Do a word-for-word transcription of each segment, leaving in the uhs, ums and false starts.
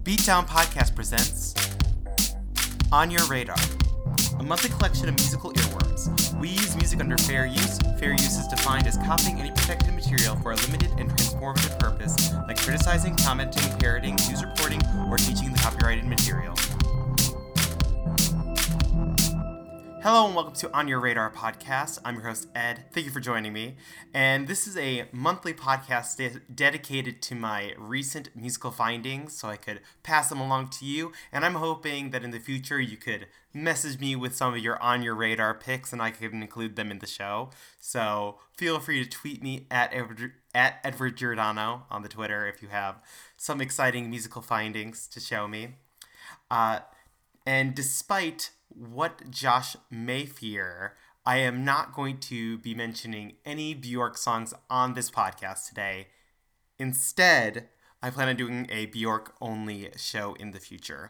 Beatdown Podcast presents On Your Radar, a monthly collection of musical earworms. We use music under fair use. Fair use is defined as copying any protected material for a limited and transformative purpose, like criticizing, commenting, parroting, news reporting, or teaching the copyrighted material. Hello and welcome to On Your Radar podcast. I'm your host, Ed. Thank you for joining me. And this is a monthly podcast de- dedicated to my recent musical findings so I could pass them along to you. And I'm hoping that in the future you could message me with some of your On Your Radar picks and I can include them in the show. So feel free to tweet me at Edward, at Edward Giordano on the Twitter if you have some exciting musical findings to show me. Uh, and despite what Josh may fear, I am not going to be mentioning any Bjork songs on this podcast today. Instead, I plan on doing a Bjork-only show in the future.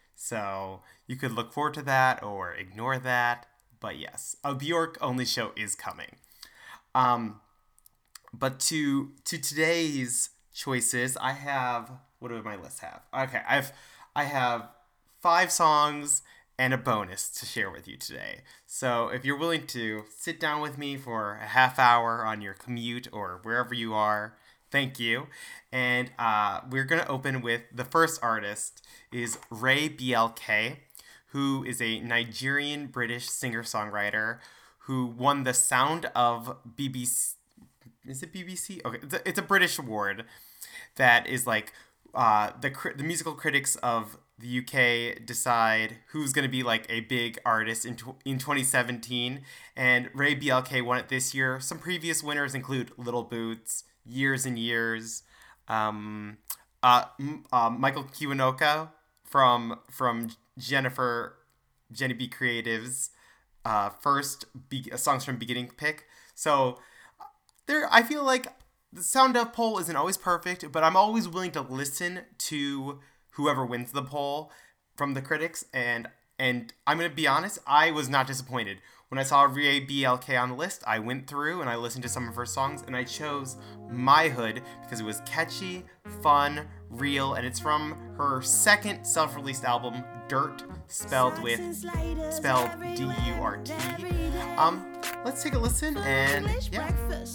So you could look forward to that or ignore that. But yes, a Bjork-only show is coming. Um, but to to today's choices, I have... What do my list have? Okay, I've I have five songs and a bonus to share with you today. So if you're willing to sit down with me for a half hour on your commute or wherever you are, thank you. And uh, we're going to open with the first artist is Ray B L K, who is a Nigerian British singer-songwriter who won the Sound of B B C. Is it B B C? Okay, it's a, it's a British award that is like uh, the the musical critics of the U K decide who's going to be like a big artist in tw- in twenty seventeen, and Ray B L K won it this year. Some previous winners include Little Boots, Years and Years, um, uh, uh, Michael Kiwanuka from from Jennifer Jenny B Creative's uh, first be- songs from Beginning pick. So there, I feel like the Sound of poll isn't always perfect, but I'm always willing to listen to whoever wins the poll from the critics, and and I'm going to be honest, I was not disappointed. When I saw Ray B L K on the list, I went through and I listened to some of her songs, and I chose My Hood because it was catchy, fun, real, and it's from her second self-released album, Dirt, spelled with, spelled D U R T. Um, let's take a listen, and yeah.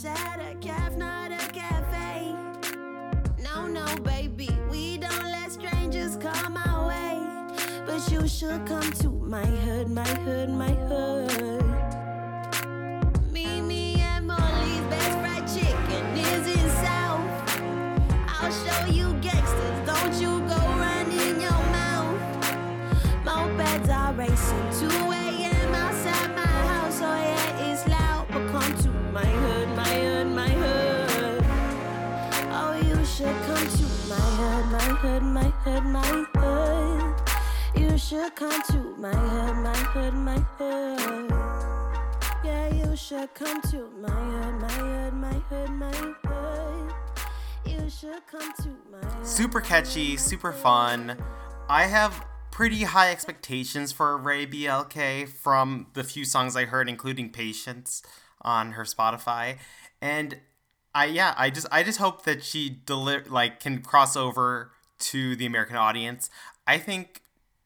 No, no, baby, we don't let strangers come our way. But you should come to my hood, my hood, my hood. Mimi and Molly's best fried chicken is in South. I'll show you gangsters, don't you go running your mouth. Mopeds are racing two a.m. outside my house. Oh yeah, it's loud, but come to my hood, my hood, my hood. Oh, you should come to my hood, my hood, my hood, my hood. You should come to my hood, my hood, my hood. Yeah, you should come to my hood, my hood, my hood, my hood. You should come to my hood. Super catchy, super fun. I have pretty high expectations for Ray B L K from the few songs I heard, including Patience on her Spotify. And I yeah, I just I just hope that she deli- like can cross over to the American audience. I think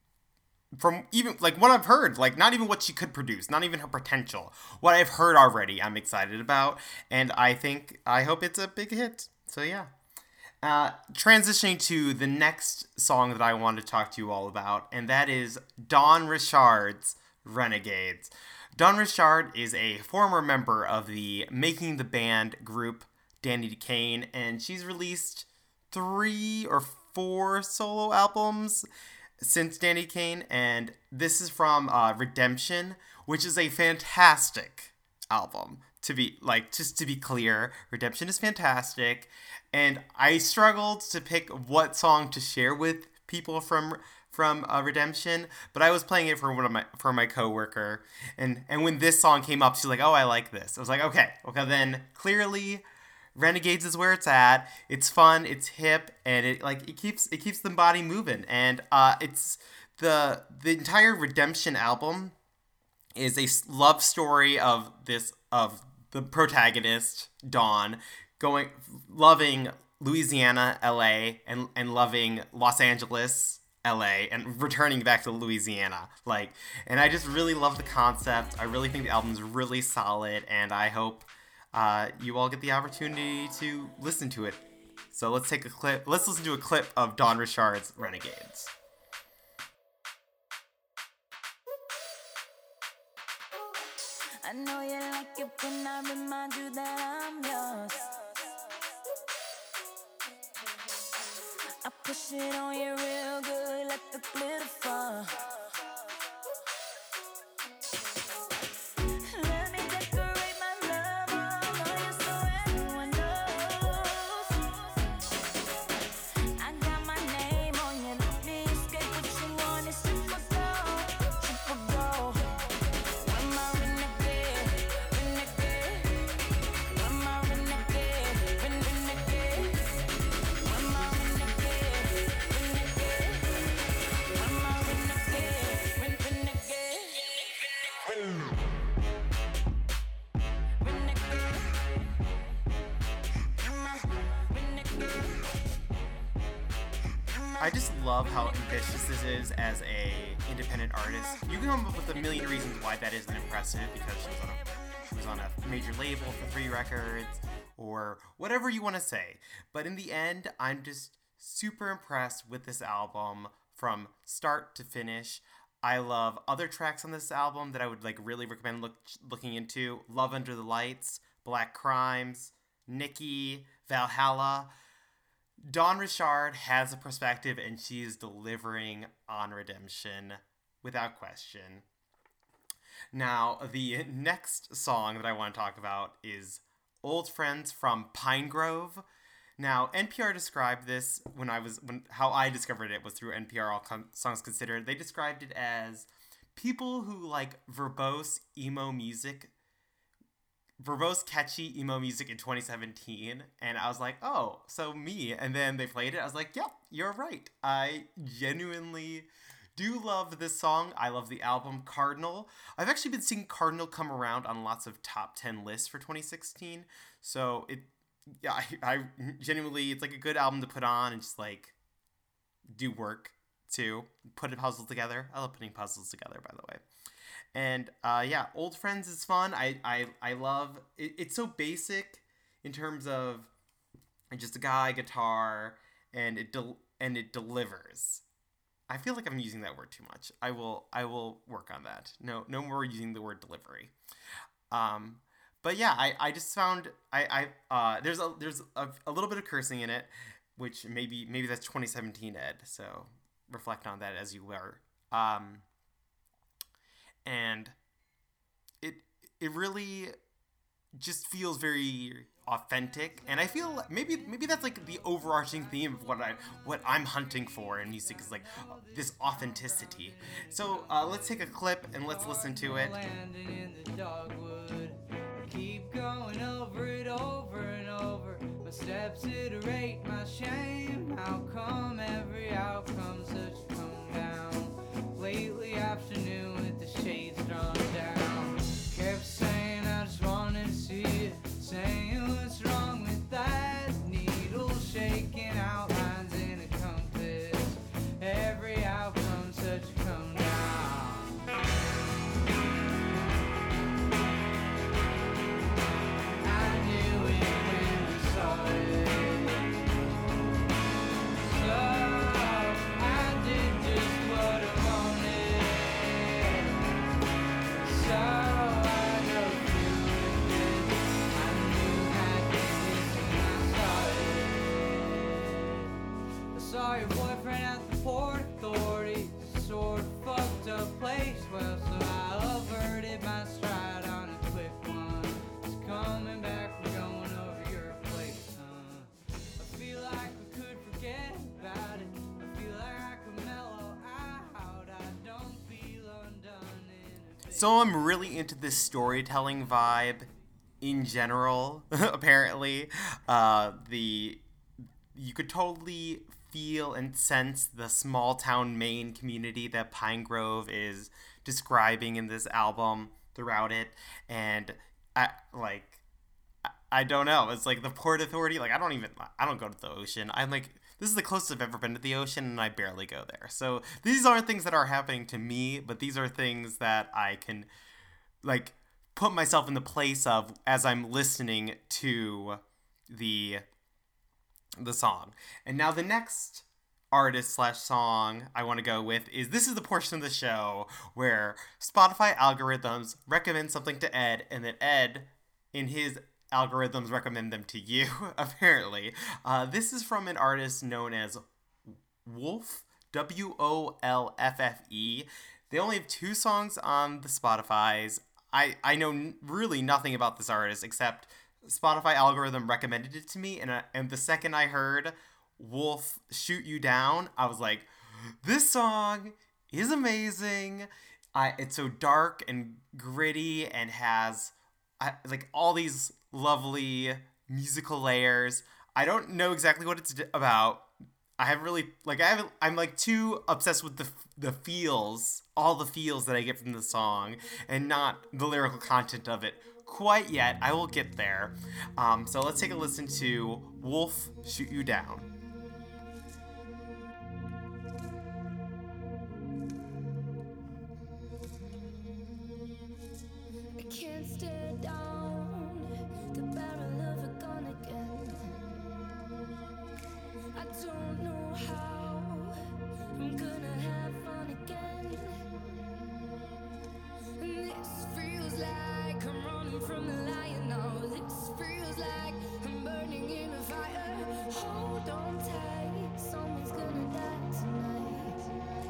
from even like what I've heard, like not even what she could produce, not even her potential. What I've heard already, I'm excited about, and I think I hope it's a big hit. So yeah. Uh, transitioning to the next song that I want to talk to you all about, and that is Dawn Richard's Renegades. Dawn Richard is a former member of the Making the Band group Danny Kane, and she's released three or four solo albums since Danny Kane, and this is from uh, Redemption, which is a fantastic album. To be like, just to be clear, Redemption is fantastic, and I struggled to pick what song to share with people from from uh, Redemption, but I was playing it for one of my for my coworker, and and when this song came up, she's like, "Oh, I like this." I was like, "Okay, okay." Then clearly, Renegades is where it's at. It's fun, it's hip, and it like it keeps it keeps the body moving, and uh, it's the the entire Redemption album is a love story of this of the protagonist Dawn going loving Louisiana, L A, and and loving Los Angeles, L A, and returning back to Louisiana. Like, and I just really love the concept. I really think the album's really solid, and I hope uh, you all get the opportunity to listen to it. So let's take a clip. Let's listen to a clip of Dawn Richard's Renegades. I know you like it when I remind you that I'm yours. I push it on you real good, let the glitter fall. Let me decorate my love all on you so everyone knows. I got my name on you, let me escape what you want. It's super gold, super gold. When my renegade, renegade. When my renegade, ren- renegade. When my renegade, renegade. When my renegade, ren- renegade. Renegade. When my renegade. I just love how ambitious this is as a independent artist. You can come up with a million reasons why that isn't impressive, because she was on a, she was on a major label for three records, or whatever you want to say. But in the end, I'm just super impressed with this album from start to finish. I love other tracks on this album that I would like really recommend look, looking into. Love Under the Lights, Black Crimes, Nikki, Valhalla. Dawn Richard has a perspective, and she is delivering on Redemption without question. Now, the next song that I want to talk about is Old Friends from Pine Grove. Now, N P R described this when I was when how I discovered it was through N P R All Com- Songs Considered. They described it as people who like verbose emo music verbose, catchy emo music in twenty seventeen, and I was like, oh, so me. And then they played it. I was like, yep, you're right. I genuinely do love this song. I love the album Cardinal. I've actually been seeing Cardinal come around on lots of top ten lists for twenty sixteen. So it, yeah, I, I genuinely, it's like a good album to put on and just like do work to put a puzzle together. I love putting puzzles together, by the way. And uh, yeah, Old Friends is fun. I I, I love it. It's so basic in terms of just a guy, guitar, and it del- and it delivers. I feel like I'm using that word too much. I will I will work on that. No no more using the word delivery. Um, but yeah, I, I just found I I uh there's a there's a, a little bit of cursing in it, which maybe maybe that's twenty seventeen Ed. So reflect on that as you were. Um. And it it really just feels very authentic, and I feel like maybe maybe that's like the overarching theme of what I what I'm hunting for in music is like uh, this authenticity. So uh, let's take a clip and let's listen to it. Landing in the dogwood. I keep going over it over and over. My steps iterate my shame. How come every outcome's such a come down? Lately afternoon with the shades drawn down. Kept saying I just wanted to see it. Saying what's wrong with that? Needle shaking outlines in a compass. Every outcome's such a come down. I knew it when I saw it. So I did just what I wanted. So I drove through with it. I knew happiness when I saw it. I saw your boyfriend at the Port Authority. Sort of fucked up place. Well, so I averted my stride on a quick one. It's coming back, we're going over your place, huh? I feel like we could forget about it. I feel like I could mellow out. I don't feel undone in a bit. So I'm really into this storytelling vibe in general. Apparently, uh, the you could totally feel and sense the small town Maine community that Pine Grove is describing in this album throughout it, and I like I don't know. It's like the Port Authority. Like, I don't even, I don't go to the ocean. I'm like, this is the closest I've ever been to the ocean, and I barely go there. So these aren't things that are happening to me, but these are things that I can, like, put myself in the place of as I'm listening to the the song. And now the next artist slash song I want to go with is, this is the portion of the show where Spotify algorithms recommend something to Ed, and then Ed, in his algorithms, recommend them to you, apparently. Uh, this is from an artist known as Wolf, W O L F F E. They only have two songs on the Spotify's. I, I know n- really nothing about this artist except Spotify algorithm recommended it to me, and, uh, and the second I heard Wolf Shoot You Down, I was like, this song is amazing. I, it's so dark and gritty and has I, like all these lovely musical layers. I don't know exactly what it's about. I haven't really, like, I haven't, I'm like too obsessed with the the feels, all the feels that I get from the song, and not the lyrical content of it quite yet. I will get there. Um, so let's take a listen to Wolf Shoot You Down. I can't stare down the barrel of a gun again. I don't know how I'm gonna have fun again. And this feels like I'm running from a lion now. This feels like I'm burning in a fire. Hold on tight, someone's gonna die tonight.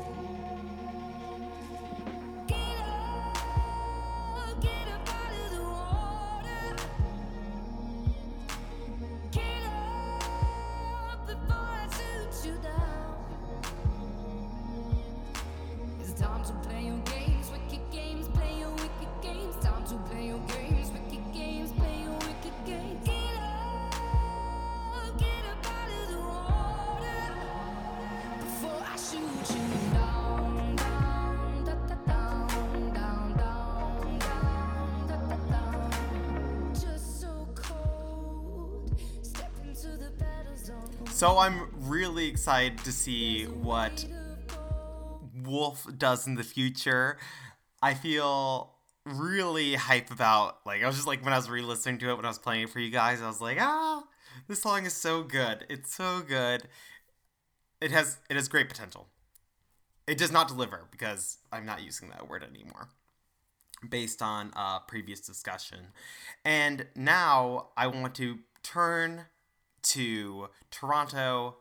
Get up, get up out of the water. Get up before I shoot you down. It's time to play your games, wicked games, play your wicked games. Time to play your games, wicked games, play your wicked games. Get up, get up out of the water before I shoot you down, down, da, da, down, down, down, down, da, da, down. Just so cold, step into the battle zone. So I'm really excited to see what Wolf does in the future. I feel really hype about, like, I was just like, when I was re-listening to it, when I was playing it for you guys, I was like, ah, this song is so good. It's so good. It has, it has great potential. It does not deliver, because I'm not using that word anymore, based on uh, previous discussion. And now I want to turn to Toronto,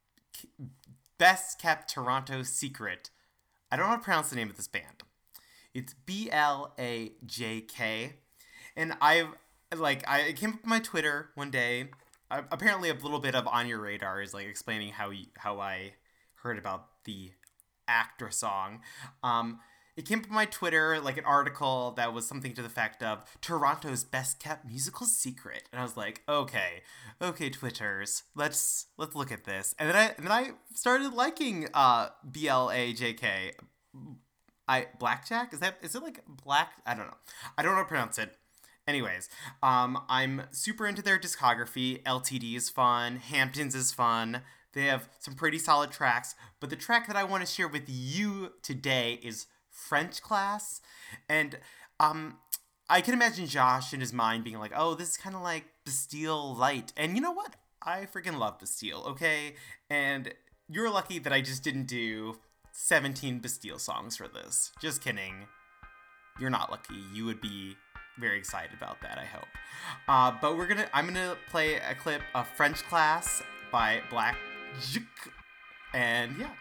Best Kept Toronto Secret. I don't know how to pronounce the name of this band. It's B L A J K. And I've, like, I came up with my Twitter one day. I, apparently a little bit of On Your Radar is, like, explaining how you, how I heard about the Actor song. Um, it came up on my Twitter, like, an article that was something to the effect of Toronto's best kept musical secret. And I was like, okay, okay, Twitters, let's let's look at this. And then I and then I started liking uh B L A J K. I Blackjack? Is that is it like black? I don't know. I don't know how to pronounce it. Anyways, um, I'm super into their discography. L T D is fun. Hamptons is fun. They have some pretty solid tracks. But the track that I want to share with you today is French Class. And um, I can imagine Josh in his mind being like, oh, this is kind of like Bastille Light. And you know what? I freaking love Bastille, okay? And you're lucky that I just didn't do seventeen Bastille songs for this. Just kidding. You're not lucky. You would be very excited about that, I hope. Uh, but we're gonna, I'm gonna play a clip of French Class by Black Juk. And yeah.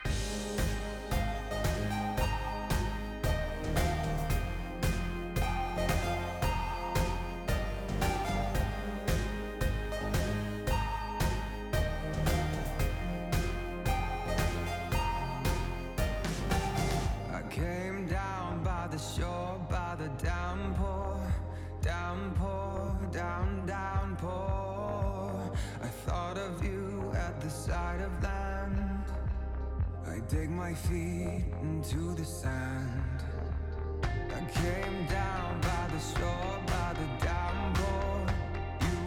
Dig my feet into the sand. I came down by the shore, by the downpour. You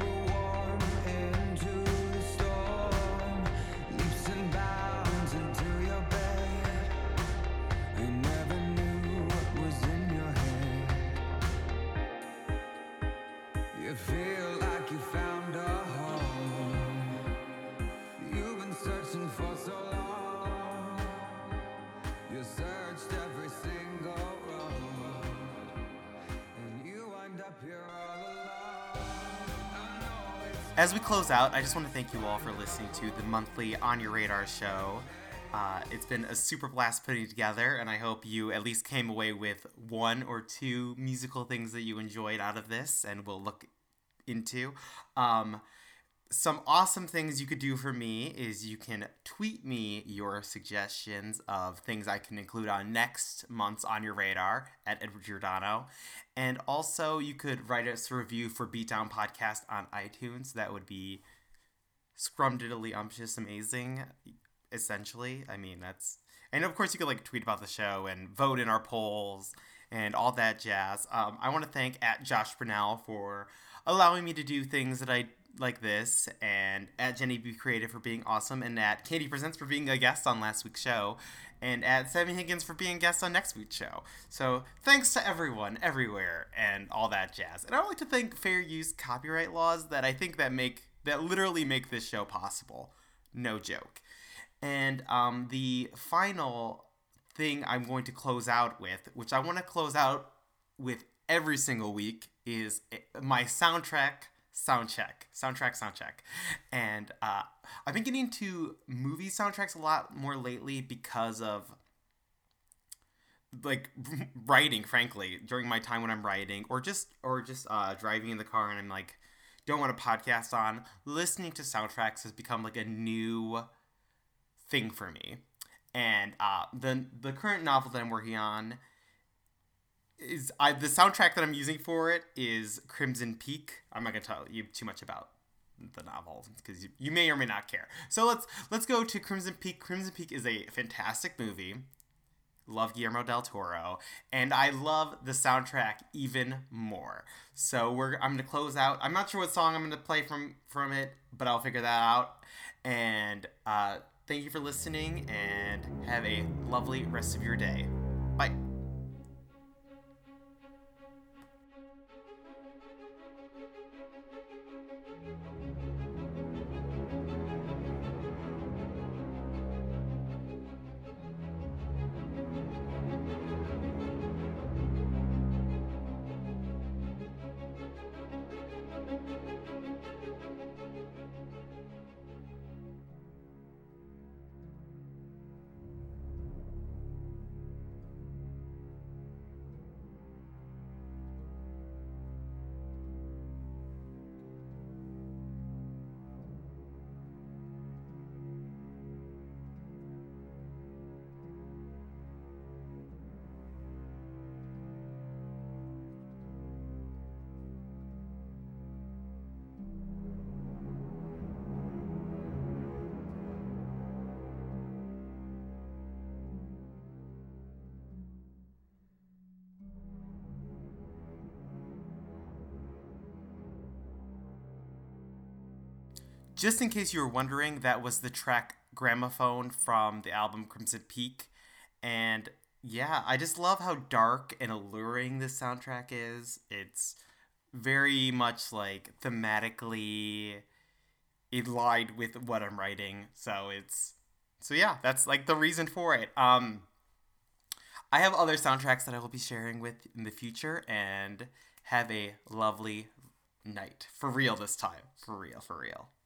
As we close out, I just want to thank you all for listening to the monthly On Your Radar show. Uh, it's been a super blast putting it together, and I hope you at least came away with one or two musical things that you enjoyed out of this and will look into. Um, some awesome things you could do for me is you can tweet me your suggestions of things I can include on next month's On Your Radar at Edward Giordano. And also, you could write us a review for Beatdown Podcast on iTunes. That would be scrumdiddly umptious amazing. Essentially, I mean, that's, and of course you could like tweet about the show and vote in our polls and all that jazz. Um, I want to thank at Josh Brunel for allowing me to do things that I like this, and at Jenny Be Creative for being awesome, and at Katie Presents for being a guest on last week's show, and at Sammy Higgins for being a guest on next week's show. So thanks to everyone, everywhere, and all that jazz. And I would like to thank fair use copyright laws that I think that make that literally make this show possible. No joke. And um, the final thing I'm going to close out with, which I want to close out with every single week, is my soundtrack sound check. Soundtrack sound check. And uh, I've been getting into movie soundtracks a lot more lately because of, like, writing, frankly, during my time when I'm writing, or just or just uh, driving in the car and I'm like, don't want a podcast on. Listening to soundtracks has become like a new thing for me. And uh, the the current novel that I'm working on is I the soundtrack that I'm using for it is Crimson Peak. I'm not gonna tell you too much about the novel because you, you may or may not care. So let's let's go to Crimson Peak. Crimson Peak is a fantastic movie. Love Guillermo del Toro, and I love the soundtrack even more. So we're I'm gonna close out. I'm not sure what song I'm gonna play from from it, but I'll figure that out. And uh, thank you for listening, and have a lovely rest of your day. Bye. Just in case you were wondering, that was the track Gramophone from the album Crimson Peak. And yeah, I just love how dark and alluring this soundtrack is. It's very much like thematically aligned with what I'm writing. So it's, so yeah, that's like the reason for it. Um, I have other soundtracks that I will be sharing with in the future, and have a lovely night. For real this time. For real, for real.